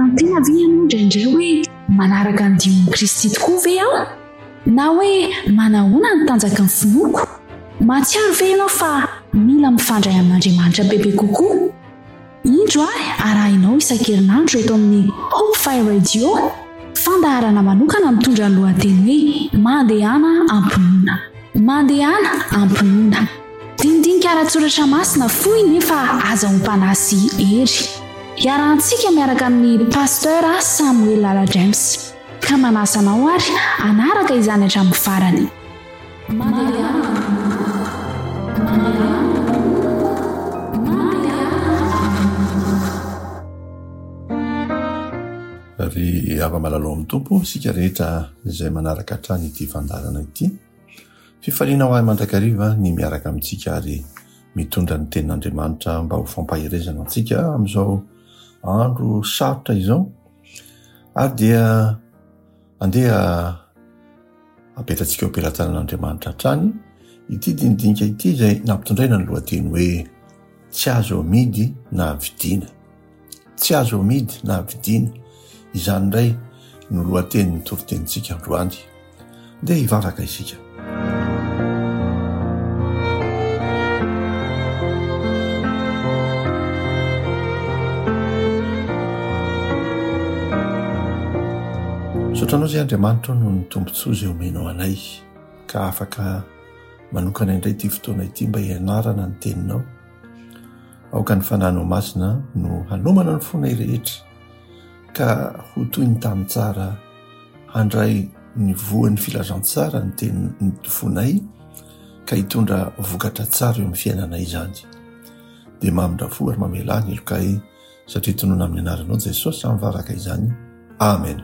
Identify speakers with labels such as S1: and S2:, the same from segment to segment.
S1: tena ve ianao indraindray hoe manaraka ny dion'ny Kristy tokoa ve aho na hoe manahoana ny tanjaka ny finoako? Matsiaro ve ianao fa mila mifandray amin'Andriamanitra bebe kokoa? Indro arahinao isan-kerinandro eto amin'ny Hope Fire Radio, fandaharana manokana mitondra ny lohateny hoe mandehana ampinoana. Mandehana ampinoana. Dindinika ara-tsoratra masina fohy nefa aza hompanasy hery. Iarahantsika miaraka amin'ny pasteur Samuel Lala James. Ka manasa anao ary anaraka izany hatramin'ny farany.
S2: Ry ava-malalo amin'ny tompo sika rehetra izay manaraka hatrany ity fandarana ity. Fifaliana ho ahy mandrakariva ny miaraka amintsika ary mitondra ny tenin'Andriamanitra mba ho fampahirezana antsika amin'izao andro sarotra izao. Ary dia andeha apetratsika eo ampelantanan'Andriamanitra hatrany ity dindinika ity izay nampitondraina ny lohateny hoe tsy azo amidy na vidiana. Tsy azo amidy na vidiana. Izany indray no lohateny ny toritenintsika androany. Dia hivavaka isika. Sotranao izay Andriamanitra no ny tombontsoa izay omenao anay, ka afaka manokana indray ity fotoana ity mba hianarana ny teninao. Aoka ny fanahinao masina no hanomana ny fonay rehetra, ka ho toy ny tany tsara handray ny voan'ny filazantsara ny teny fonay, ka hitondra vokatra tsara eo amin'ny fiainanay izany. Dia mamindrafo ary mamela ny elokay satria tonoana amin'ny anaranao Jesosy amin'ny vavaka izany. Amen.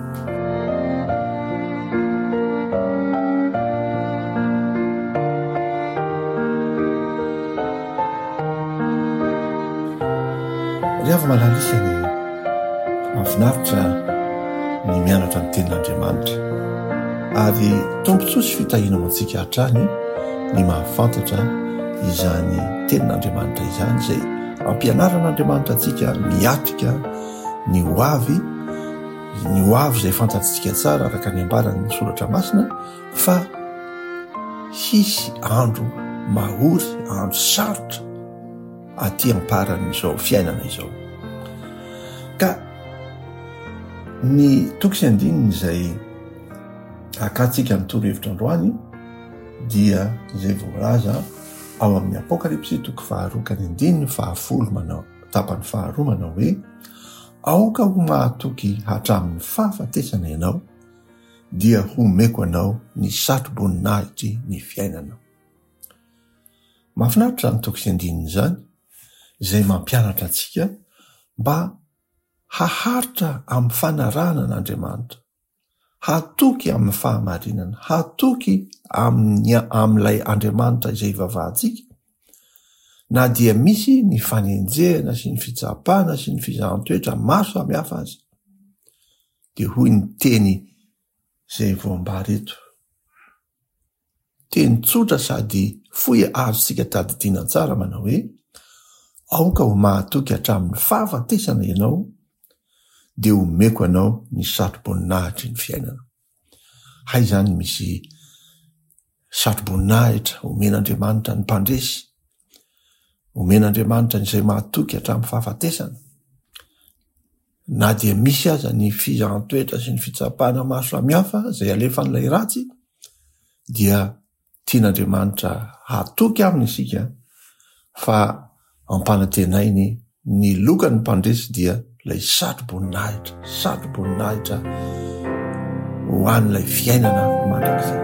S2: Rehefa malalisa ny mahafinaritra ny mianatra ny tenin'Andriamanitra ary tombontsoa sy fitahinao antsika hatrany ny mahafantatra izany tenin'Andriamanitra izany izay ampianaran'Andriamanitra antsika miatrika ny hoavy izay fantatsika tsara araka ny ambarany soratra masina fa hisy andro mahory, andro sarotra aty amparan'izao fiainana izao. Ka ny toko sy andininy izay akatsika ny torohevitra androany dia izay voalaza ao amin'ny Apokalipsy toko 2:10 manao tapany 2 manao hoe aoka ho mahatoky hatramin'ny fahafatesana ianao dia homeko anao ny satroboninahitry ny fiainana. Mahafinaritra ny toko sy andininy izany izay mampianatra antsika mba haharitra amin'ny fanarahana an'Andriamanitra, hatoky amin'ny fahamarinana, hatoky amin'ilay Andriamanitra izay ivavahantsika, na dia misy ny fanenjehana sy ny fitsapana sy ny fizahan-toetra maro samihafa azy. Dia hoy ny teny izay voambary eto, teny tsotra sady fohy azontsika tadidiana tsara manao hoe aoka ho mahatoky hatramin'ny fahafatesana ianao dia homeko anao ny satroboninahitry ny fiainana. Hay zany misy satroboninahitra omen'Andriamanitra ny mpandresy, omen'Andriamanitra izay mahatoky hatramin'ny fahafatesana, na dia misy aza ny fizahan-toetra sy ny fitsapana maro samihafa izay alefan'ilay ratsy, dia tian'Andriamanitra hatoky aminy isika fa ampanantenainy ny lokany mpandresy dia lay satroboninahitra ho an'ilay fiainana mandrakizay.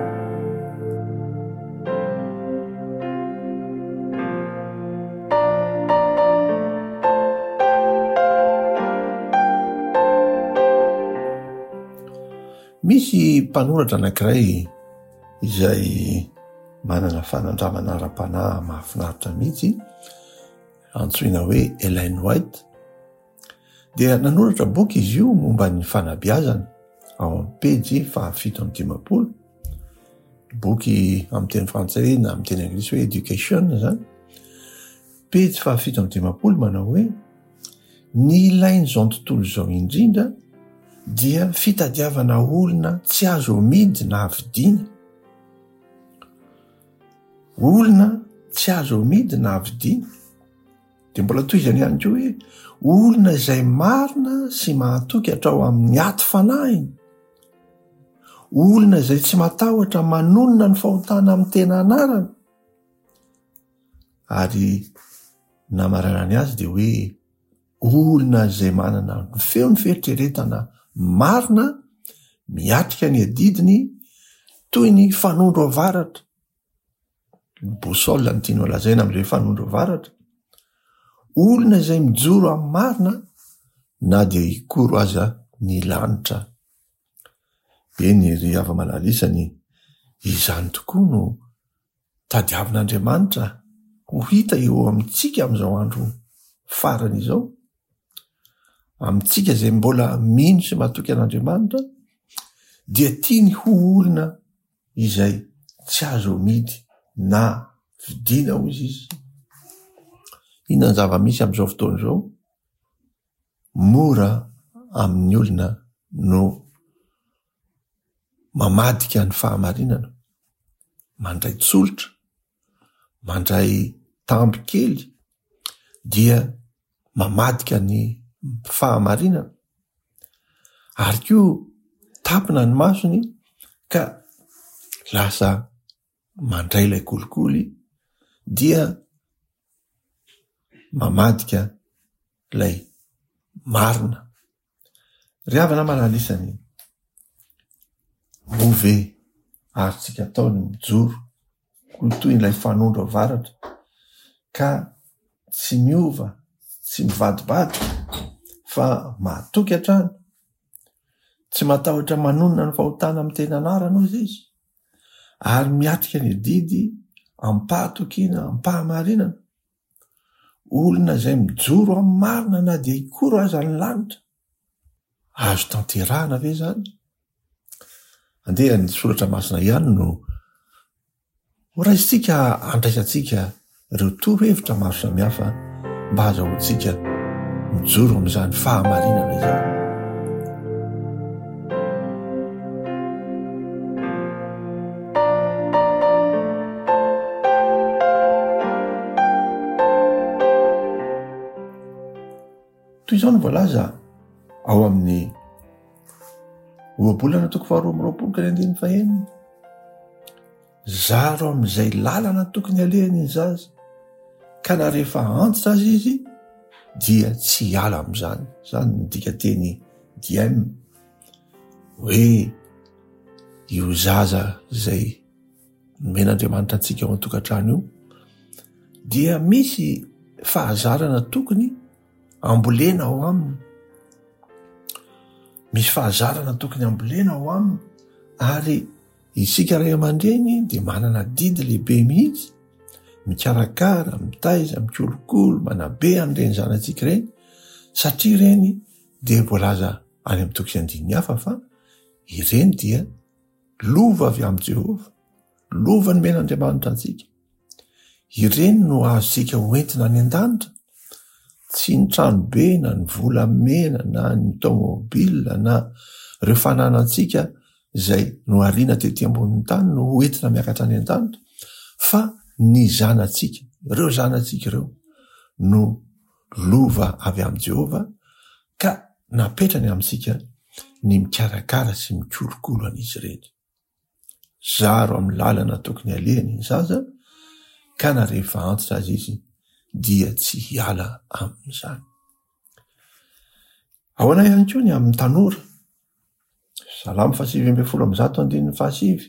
S2: Misy mpanoratra anankiray izay manana fanandramana ara-panahy mahafinaritra mihitsy, antsoina hoe Ellen White. Dia nanoratra boky izy io momba ny fanabeazana ao amin'ny pejy 750. Boky amin'ny teny frantsay na amin'ny teny anglisy hoe education zany. Pejy 750 manao hoe ny ilain'izao tontolo izao indrindra dia fitadiavana olona tsy azo omidy na avidiana. Olona tsy azo omidy na avidiana dia mbola toizany ihany koa hoe olona izay marina sy mahatoky hatrao amin'ny aty fanahiny, olona izay tsy matahotra manonona ny fahotana amin'ny tena anarana. Ary namarana ny azy dia hoe olona izay manana ny feo ny fieritreretana marina miatrika ny adidiny toy ny fanondro avaratra. Bosolina ny tiany lazaina amin'ilay fanondro avaratra. Olona izay mijoro amin'ny marina na dia hikoro aza ny lanitra. Eny ry hava-manalisany, izany tokoa no tadiavin'Andriamanitra ho hita eo amintsika amin'izao andro farany izao. Amintsika izay mbola mino sy mahatoky an'Andriamanitra dia tiany ho olona izay tsy azo omidy na vidiana hozy izy. Inona ny zava-misy amin'izao fotoana izao? Mora amin'ny olona no mamadika ny fahamarinana, mandray tsolotra, mandray tamby kely dia mamadika ny fahamarinana, ary koa tapina ny masony ka lasa mandray ilay kolikoly dia mamadika ilay marina. Ry havana manalisany, move arytsika ataony mijoro toy ilay fanondro avaratra ka tsy miova, tsy mivadibady fa mahatoky hatrany, tsy matahotra manonona ny fahotana amin'ny tena anarana ozy izy, ary miatrika ny didy ampahatokiana, ampahamarinana. Olona izay mijoro amin'ny marina na dia hikoro aza ny lanitra. Azo tanterahana ve zany? Andeha ny soratra masina ihany no horaisitsika andraisantsika ireo torohevitra maro samihafa mba azahoantsika mijoro amin'izany fahamarinana izany. Toy izao no voalaza ao amin'ny ohabolana toko 2:25. Zaro amin'izay lalana tokony alehany ny zaza, ka na rehefa antitra azy izy dia tsy hiala amin'izany. Zany ny dika teny DM hoe io zaza izay nomen'Andriamanitra antsika ao an-tokantrano io dia misy fahazarana tokony ambolena ao aminy. Misy fahazarana tokony ambolena ao aminy, ary isika ray aman-dreny dia manana didy lehibe mihitsy mikarakara, mitaiza, mikolokolo, manabe an'ireny zanantsika ireny, satria ireny dia voalaza any amin'ny toko 9 hafa fa ireny dia lova avy amin'ny Jehova, lova nomen'Andriamanitra antsika. Ireny no azontsika hoentina any an-danitra, tsy ny tranobe na ny volamena na ny tomobila na ireo fananantsika izay no ariana tetỳ ambonin'ny tany no hoentina miakatra any an-danitra, fa ny zanantsika, ireo zanantsika ireo no lova avy amin'ny Jehova, ka napetrany amintsika ny mikarakara sy mikolokolo an'izy ireny. Zaro amin'ny lalana tokony alehany ny zaza, ka na rehefa antitra azy izy dia tsy hiala amin'izany. Ahoana ihany koa ny amin'ny tanora. Salamo 8:107.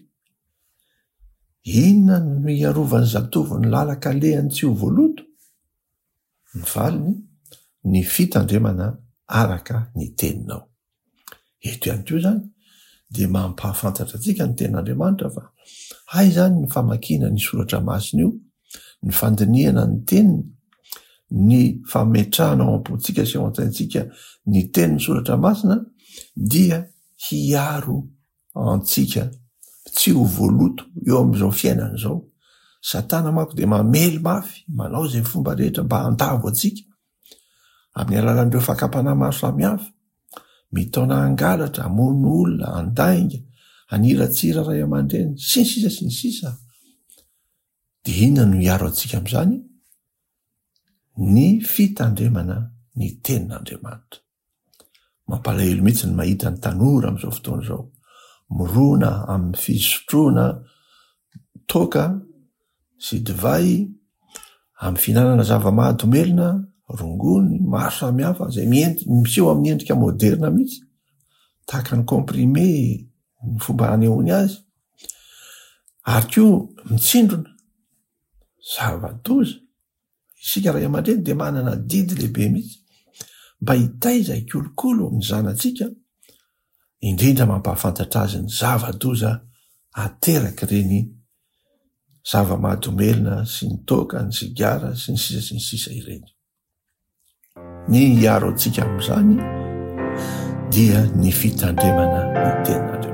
S2: Inona no hiarovan'ny zatovo ny lalaka alehany tsy ho voaloto? Ny valiny, ny fitandremana araka ny teninao. Eto ihany koa zany dia mampahafantatra antsika ny ten'Andriamanitra fa hay zany ny famakiana ny soratra masina io, ny fandiniana ny teniny, ny fametrahana ao am-pontsika sy ao an-tsaintsika ny tenin'ny soratra masina dia hiaro antsika tsy ho voaloto eo amin'izao fiainana izao. Satana manko dia mamely mafy, manao izay fomba rehetra mba handavo antsika, amin'ny alalan'ireo fakapana maro samihafa, mitaona angalatra, amono olona, andainga, aniratsira ray aman-dreny, sy ny sisa sy ny sisa. Dia inona no hiaro antsika amin'izany? Ny fitandremana ny tenin'Andriamanitra. Mampalahelo mihitsy ny mahita ny tanora amin'izao fotoana izao, mirona amin'ny fisotroana toaka sy divay, amin'ny finanana zava-mahadomelina, rongony, maro samihafa, izay miseho amin'ny endrika moderna mihitsy, tahaka ny comprimé, ny fomba hanehoany azy, ary koa mitsindrona zava-doza. Isika ray aman-dreny dia manana didy lehibe mihitsy mba hitaiza ikolokolo ny zanantsika, indrindra mampahafantatra azy ny zava-doza ateraka ireny zava-mahadomelina sy ny toaka, ny sigara sy ny sisa ireny. Ny hiaro antsika amin'izany dia ny fitandremana ny tenin'Andriamanitra.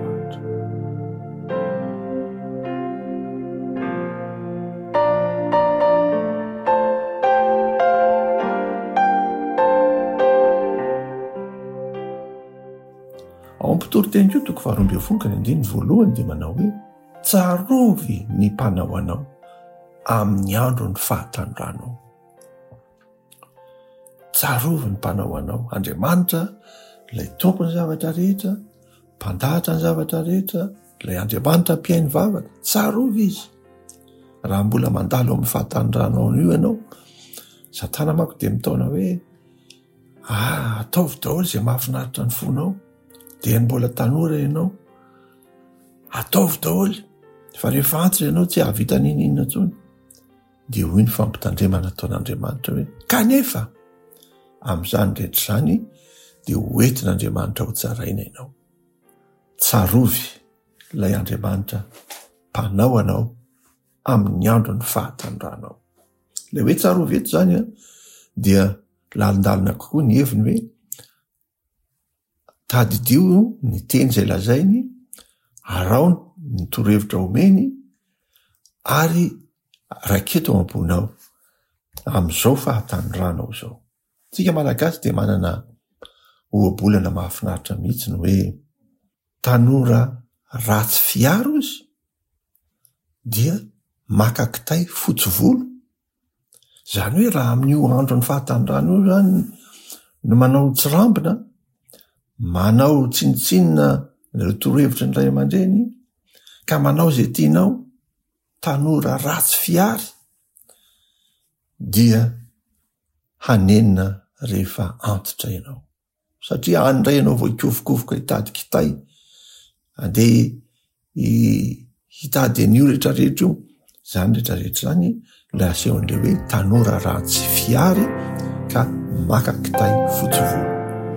S2: Ao amin'ny mpitory-teny koa toko 12 voalohany dia manao hoe tsarovy ny mpanao anao amin'ny andro ny fahatandranao. Tsarovy ny mpanao anao. Andriamanitra ilay tompony zavatra rehetra, mpandahatra ny zavatra rehetra, ilay Andriamanitra mpiainy vavaka, tsarovy izy. Raha mbola mandalo amin'ny fahatandranao io ianao, Satana manko dia mitaona hoe ataovy daholo izay mahafinaritra ny fonao, dia mbola tanora ianao, ataovy daholo, fa rehefa antitra ianao tsy ahavita ninina intsony. Dia hoy ny fampitandremana ataon'Andriamanitra hoe kanefa amin'izany rehetra izany dia hoentin'Andriamanitra ho tsaraina ianao. Tsarovy ilay Andriamanitra mpanao anao amin'ny andro ny fahatandranao. Ilay hoe tsarovy eto izany dia lalindalina kokoa ny heviny hoe tadidio ny teny izay lazainy, arao ny torohevitra omeny, ary raketo ambonao amin'izao fahatandranao izao. Tsika malagasy dia manana ohabolana mahafinaritra mihitsy ny hoe tanora ratsy fiaro izy dia maka kitay fotsy volo. Izany hoe raha amin'io andro ny fahatandrano io izany no manao tsirambina, manao tsinitsinina ireo torohevitra ny ray aman-dreny, ka manao izay tianao, tanora ratsy fiary, dia hanenina rehefa antitra ianao. Satria andray ianao vao ikovokovoka hitady kitay, andeha hitady an'io rehetrarehetra io, izany rehetrarehetra izany ilay asehon'ilay hoe tanora ratsy fiary ka maka kitay fotsy volo.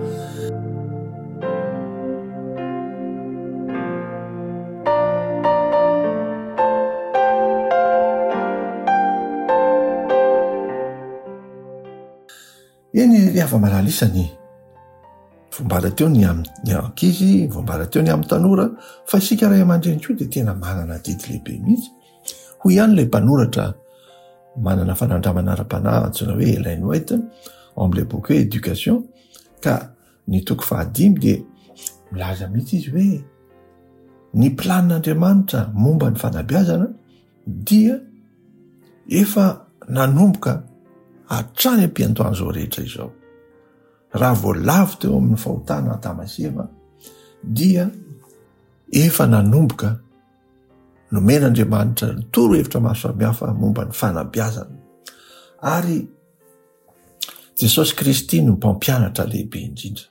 S2: Eny rehefa malalisa ny vombara teo ny ankizy, vombara teo ny amin'ny tanora, fa isika ray aman-dreny koa dia tena manana didy lehibe mihitsy. Hoy ihany ilay mpanoratra manana fanandramana ara-panahy antsoina hoe Ellen White ao amin'ilay boky hoe éducation, ka ny toko 5 dia milaza mihitsy izy hoe ny planin'Andriamanitra momba ny fanabeazana dia efa nanomboka hatrany am-piantoana izao rehetra izao. Raha voalavo teo amin'ny fahotana Tamaseva dia efa nanomboka nomen'Andriamanitra ny torohevitra maro samihafa momba ny fanabeazana. Ary Jesosy Kristy no mpampianatra lehibe indrindra.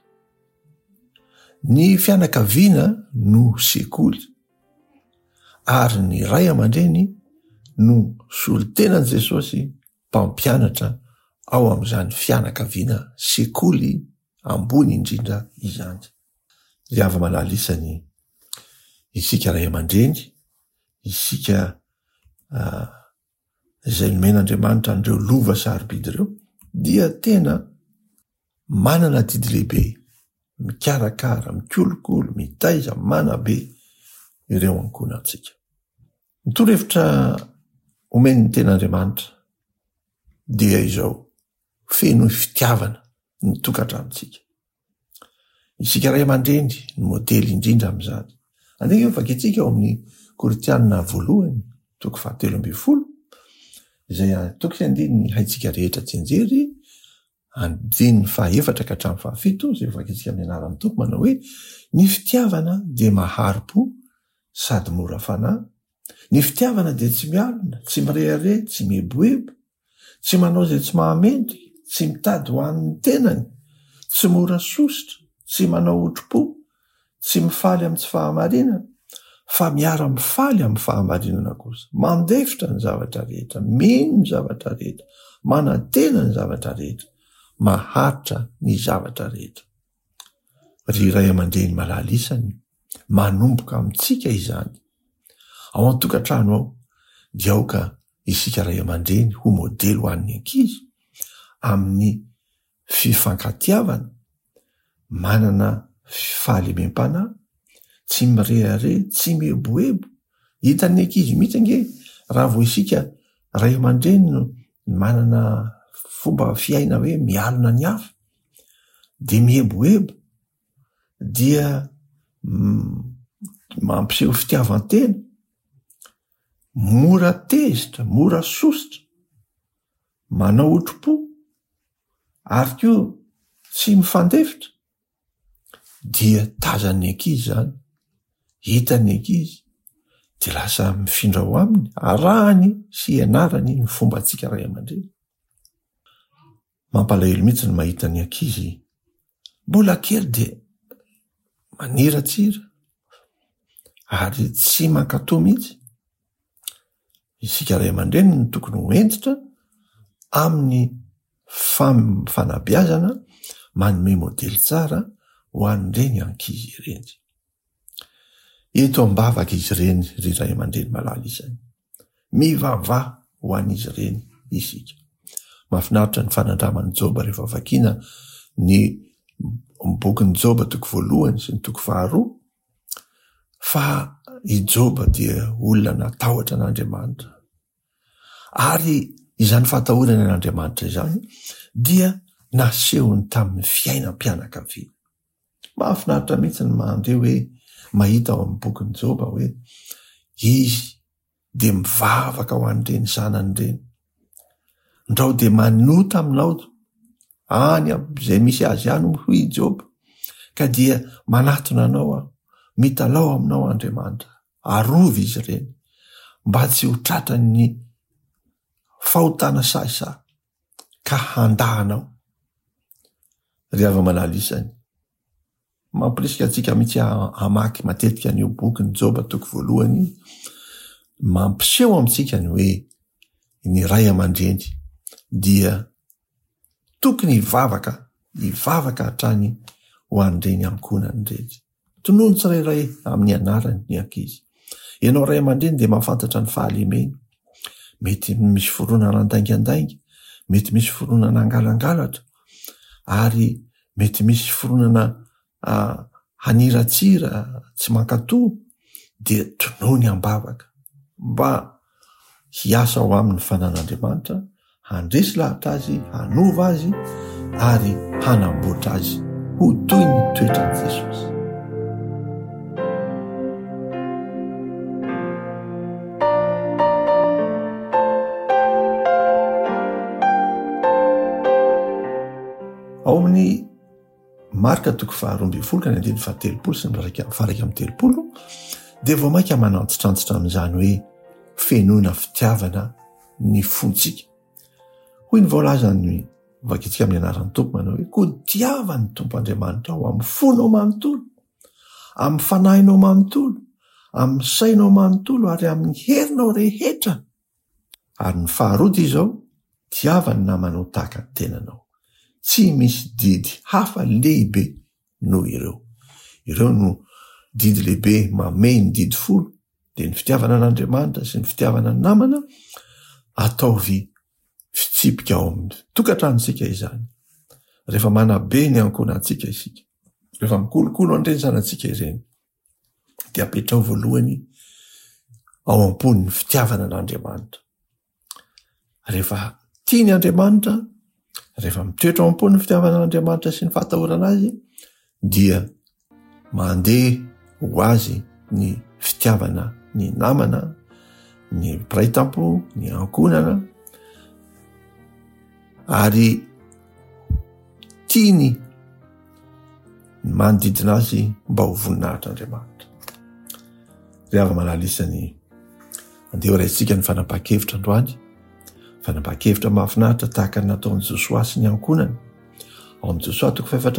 S2: Ny fianakaviana no sekoly, ary ny ray aman-dreny no solon-tenan'i Jesosy mpampianatra ao amin'izany fianakaviana sekoly ambony indrindra izany. Ry hava-malalisany isika ray aman-dreny, isika izay nomen'Andriamanitra an'ireo lova sarobidy ireo, dia tena manana didy lehibe, mikarakara, mikolokolo, mitaiza, manabe ireo ankonantsika. Ny torohevitra omeny ny ten'Andriamanitra dia izao: feno fitiavana ny tokantranontsika. Isika ray aman-dreny ny modely indrindra amin'izany. Andreo vakintsika eo amin'ny Koritianina voalohany 7:20 izay tokony andiny haitsika rehetra tsenjery andiny 4-7 izay vakintsika amin'ny anaran'ny tompo manao hoe ny fitiavana dia maharo-po sady mora fanahy. Ny fitiavana dia tsy mialina, tsy mirehare, tsy mihebohebo, tsy manao izay tsy mahamendry, tsy mitady ho an'ny tenany, tsy mora sositra, tsy manao otro-po, tsy mifaly amin'ny tsy fahamarinana, fa miara-mifaly amin'ny fahamarinana kosa. Mandefitra ny zavatra rehetra, mino ny zavatra rehetra, manantena ny zavatra rehetra, maharitra ny zavatra rehetra. Ry ray aman-dreny malala isany manomboka amintsika izany. Ao an-tokantrano ao dia aoka isika ray aman-dreny ho modely ho an'ny ankizy amin'ny fifankatiavana, manana fahalemem-panahy, tsy mirehare, tsy mihebohebo. Hitan'ny ankizy mihitsy ange raha vo isika ray aman-dreny no manana fomba fiaina hoe mialina ny hafa dia mihebohebo, dia mampiseho fitiavan-tena, mora tezitra, mora sositra, manao otro-po, ary koa tsy mifandefitra, dia tazan'ny ankizy zany. Hitan'ny ankizy dia lasa mifindra ho aminy, arahany sy ianarany ny fombantsika ray aman-dreny. Mampalahelo mihitsy ny mahita ny ankizy mbola kely dia maniratsira ary tsy mankatòa mihitsy. Isika ray aman-dreny no tokony ho entitra amin'ny fanabeazana manome modely tsara ho an'ireny ankizy ireny. Eto ambavaka izy ireny ry ray aman-dreny malala isany. Mivavah ho an'izy ireny isika. Mahafinaritra ny fanandraman'ny Joba rehefa vakiana ny bokin'ny Joba 1 sy ny 2 fa i Joba dia olona natahotra an'Andriamanitra. Ary izany fahatahorana an'Andriamanitra izany dia nasehony tamin'ny fiainam-pianakaviana. Mahafinaritra mihitsy ny mandre hoe mahita ao amin'ny bokin'ny Joba hoe izy dia mivavaka ho an'ireny zanany ireny. Ndrao dia manota aminao any izay misy azy ihany hoy Joba, ka dia manatona anao aho, mitalao aminao Andriamanitra, arovy izy ireny mba tsy ho tratran'ny fahotana sahisahy ka handahanao. Ry hava-manala isany, mampirisika antsika mihitsy hamaky matetika an'io bokin'ny Joba 1 mampiseho amintsika ny hoe ny ray aman-dreny dia tokony hivavaka hatrany ho an'ireny ankonany ireny. Tonono tsirairay amin'ny anarany ny ankizy. Ianao ray aman-dreny dia mahafantatra ny fahalemeny. Mety misy foronana andaingandainga, mety misy foronana angalangalatra, ary mety misy foronana haniratsira tsy mankatòa, dia tonoany ambavaka mba hiasa ao amin'ny fanan'Andriamanitra, handresy lahatra azy, hanova azy ary hanamboatra azy ho toy ny toetran'i Jesosy. Ao amin'ny Marka 2:12-13 dia vao mainka manantitrantsitra amin'izany hoe fenoina fitiavana ny fontsika. Hoy ny voalaza ny vakintsika amin'ny anaran'ny tompo manao hoe kodiavan'ny tompo Andriamanitra ao amin'ny fonao manontolo, amin'ny fanahinao manontolo, amin'ny sainao manontolo ary amin'ny herinao rehetra. Ary ny faharoa izao, tiavany namanao tahaka ny tenanao. Tsy misy didy hafa lehibe noho ireo. Ireo no didy lehibe mamey ny didy folo, dia ny fitiavana an'Andriamanitra sy ny fitiavana ny namana ataovy fitsipika ao amin'ny tokantranontsika izany. Rehefa manabe ny ankonantsika isika, rehefa mikolokolo an'ireny zanantsika ireny, dia apetrao voalohany ao ampon'ny fitiavana an'Andriamanitra. Rehefa tiany Andriamanitra rehefa mitoetra ao am-pony ny fitiavan'Andriamanitra sy ny fahatahorana azy dia mandeha ho azy ny fitiavana ny namana, ny piraitampo, ny ankonana, ary tiany manodidina azy mba ho voninahitr'Andriamanitra. Rehefa malala isany andeha ho raintsika ny fanapahan-kevitra androany, fanapahan-kevitra mahafinaritra tahaka ny nataon'i Josoa sy ny ankonany. Ao amin'ny Josoa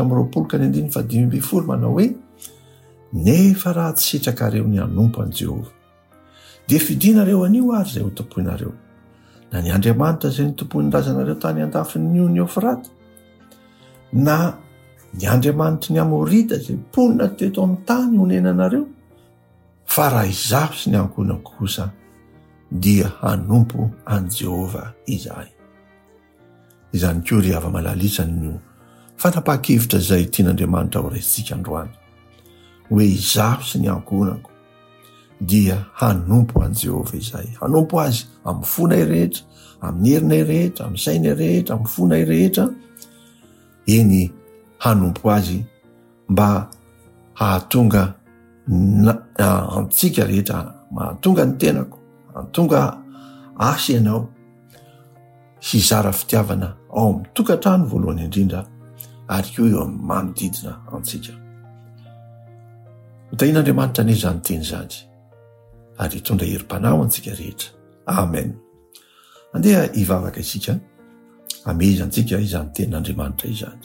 S2: 4:20 manao hoe: nefa raha tsy sitrakareo ny hanompo an' Jehovah dia fidinareo anio ary izay ho tompoinareo, na ny Andriamanitra izay ny tompoiny razanareo tany an-dafin'ny ny Eufrata, na ny Andriamanitra ny Amorita izay ponina teto amin'ny tany honenanareo, fa raha izaho sy ny ankonako kosa dia hanompo an' Jehovah izahay. Izany koa ry hava-malala isany fanapahan-kevitra izay tian'Andriamanitra ho raisitsika androany, hoe izaho sy ny ankonako dia hanompo an' Jehovah izahay. Hanompo azy amin'ny fonay rehetra, amin'ny herinay rehetra, amin'ny sainay rehetra, amin'ny fonay rehetra. Eny hanompo azy mba hahatonga antsika rehetra, mahatonga ny tenako, hahatonga asa ianao sy hizara fitiavana ao amin'ny tokantrano voalohany indrindra, ary koa eo amin'ny manodidina antsika. Hotahian'Andriamanitra anie izany teny izany, ary hitondra herim-panahy antsika rehetra. Amen. Andeha hivavaka isika, amezantsika izany tenin'Andriamanitra izany.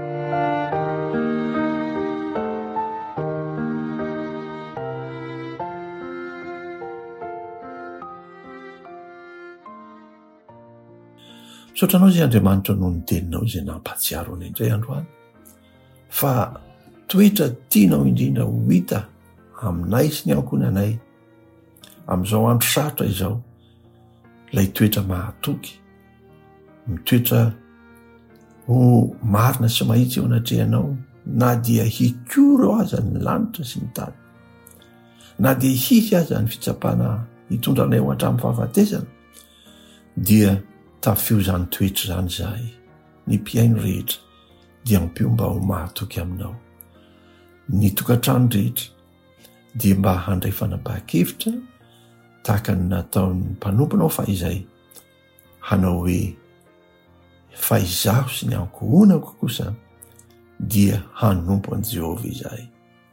S2: Misaotranao izay Andriamanitra noho ny teninao izay nampahatsiaro anay indray androany, fa toetra tianao indrindra ho hita aminay sy ny ankonanay amin'izao andro sarotra izao, ilay toetra mahatoky, mitoetra ho marina sy mahitsy eo anatrehanao, na dia hikoro aza ny lanitra sy ny tany, na dia hisy aza ny fitsapana hitondranay ho hatramin'ny fahafatesana, dia tafio izany toetra izany izahay. Ny mpiaino rehetra dia ampio mba ho mahatoky aminao. Ny tokantrano rehetra dia mba handray fanapahan-kevitra tahaka ny nataon'ny mpanomponao fa izay, hanao hoe fa izaho sy ny ankohonako kosa dia hanompo an' Jehovah izahay.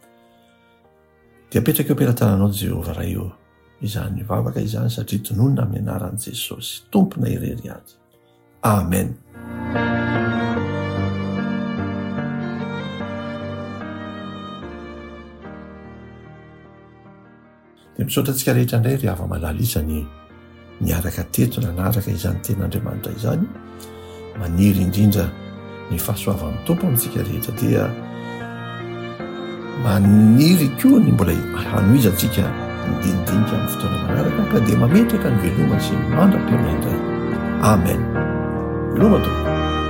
S2: Dia apetraka eo am-pelantananao Jehovah raha eo izany vavaka izany, satria tononona amin'ny anaran'i Jesosy, tompona irery azy. Amen. Dia misaotra antsika rehetra indray ry hava-malala isany niaraka teto nanaraka izany tenin'Andriamanitra izany, maniry indrindra ny fahasoavan'ny Tompo amintsika rehetra, dia maniry koa ny mbola hanoizantsika midinidinika amin'ny fotoana manaraka, ka dia mametraka ny veloma sy mandra-piaina indray. Amen. Veloma Tompo.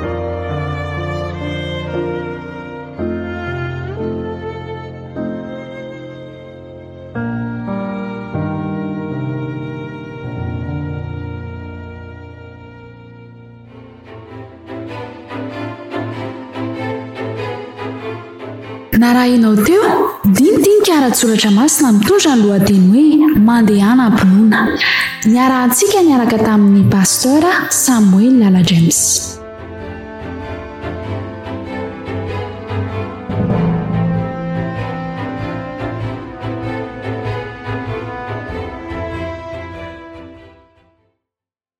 S1: Narahinao teo dinidinika ara-tsoratra masina mitondra ny lohateny hoe mandehana am-pinoana. Niarahantsika niaraka tamin'ny pastora Samuel Lala James.